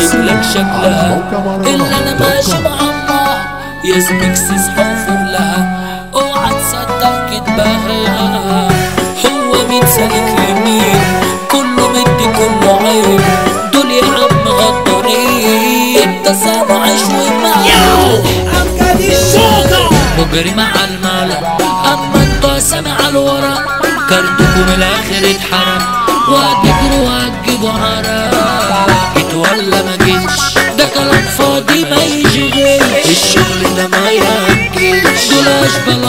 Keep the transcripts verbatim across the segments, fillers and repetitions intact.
شكلك شكلها اللي انا ماشي معمر يا زميكس اصحى فوق لها اوعى تصدق كدبها. هو مين سالك يمين كله مدي كله عيب دول يا عم غدارين انت سامع عيش ومال عمجدي الشوطة مجري مع المال اما انتوا سامع الورا كارتكم الاخر اتحرق وهتجروا وهتجيبوا عرق جيت ولا ما جيتش ده كلام فاضي ما يشغلش الشغل ده ما يهجش دول اشبال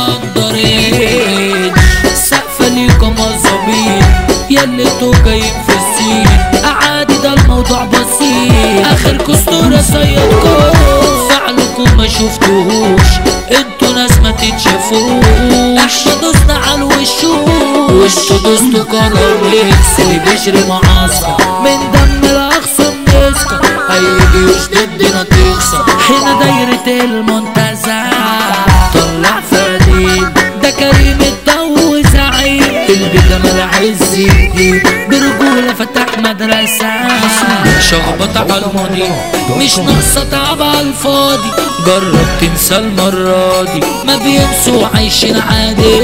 قدرين سقفة ليكم مظابين ياللي انتوا جايين في السين عادي ده الموضوع بسيط اخر كستورة صيادكم فعلكم ما شفتوهوش انتوا ناس ما تتشافوش احنا دوسنا على الوشوش وانتوا دوستوا كراميكس اللي بيشري معسكر من دم الاخصم نسكر هيجي جيوش ضدنا تخسر هنا دايرة المنتزه طلع فديد ده كريم الضو زعيم اللي جمال عز جديد برجولة فتح مدرسة شخبط على الماضي مش ناقصة تعب على الفاضي جرب تنسى المرة دي ما بينسوا عايشين عادي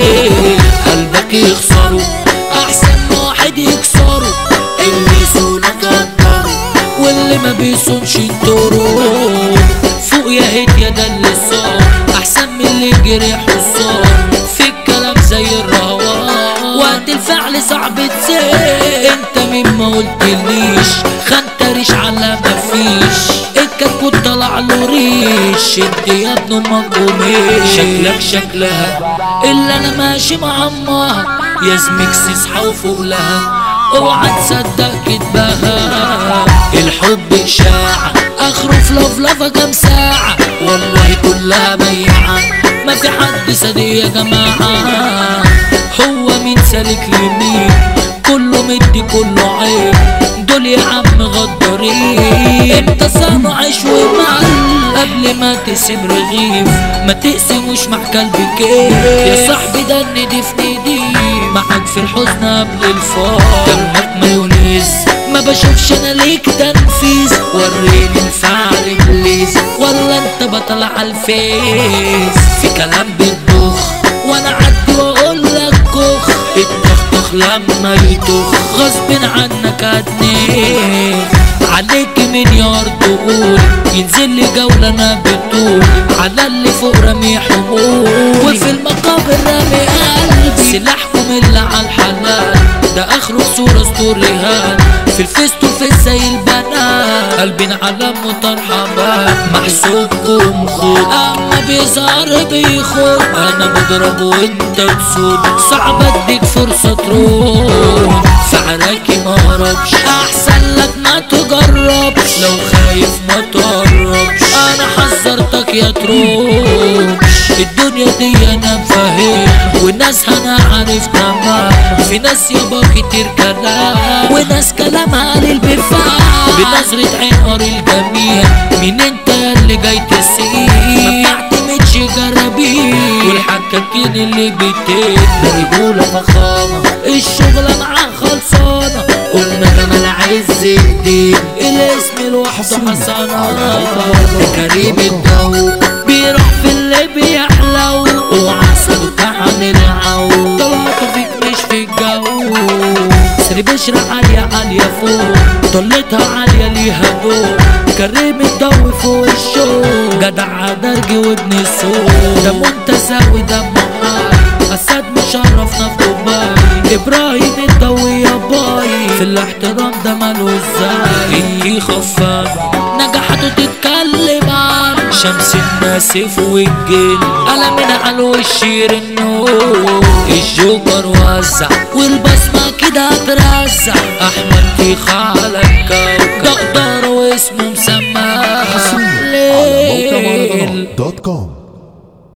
قلبك يخسروا احسن واحد يكسروا اللي يسونك قدروا واللي ما بيصونش ينطروا فوق يا هيت يا ده اللي صار احسن من اللي جري حصار في الكلام زي الرهوان وقت الفعل صعب تسيب انت مين ما قلتليش خنتريش على مفيش الكتكوت طلع له ريش انت يا ابن امك قوميش شكلك شكلها اللي انا ماشي معمها يا زميكس اصحى وفوق لها اوعى تصدق كدبها الحب اشاعة اخره في لفلفة كام ساعة والله كلها بيعة ما في حد صديق يا جماعة هو مين سالك يمين كله مدي كله عيب دول يا عم غدارين انت سامع عيش ومال قبل ما تقسم رغيف ما تقسموش مع كلب كيف يا صاحبي ده الندي في ندي معاك في الحزن قبل الفار دمك مايونيز ما بشوفش انا ليك تنفيذ وريني الفعل بليز ولا انت بطل على الفيس في كلام بتدوخ وانا عدي واقول لك كخ التختخ لما يتوخ غصب عنك هتنيخ عليك مليار تقول ينزل لي جولة انا بتقول على اللي فوق رمي حمول وفي المقابر رمي قلبي سلاحكم اللي على الحلال ده اخره صورة ستوريهات في الفيس تو فيس زي البنات قلبين على مترحمات محسوبكم خد اما بيظهر بيخد انا بضرب وانت تسود صعب اديك فرصة تروح فعراكي مهربش احسن لك ما تجربش لو خايف ما تقربش انا حذرتك يا تروحش الدنيا دي انا مفهم وناس انا عارف تمام في ناس يابا كتير كلام وناس كلامها للبفاق بنظرة عين قاري الجميع مين انت اللي جاي تسيب ما بتعتمدش جرابين والحكاكين اللي بتدي رجولة فخامة الشغلة معاه خلصانة قلنا جمال عز الدين الاسم لوحده حصانة كريم الضو بيروح في اللي بيحلو وعصبك عن العو طلعته فيك مش في الجو سري بشرة عالية عالية فوق طلتها عالية ليها دور كريم الضو فوق الشوق جدع درجي وابن السوق ده متساوي ده محال اسد مشرفنا في دبي ابراهيم الضو يا باي في الاحترام ده ماله ازاي انتي خفاف نجحته تتكلم عن شمس الناسف والجن قلمنا على الوش النور الجوكر وزع والبصمة كده هترزع احمد تيخ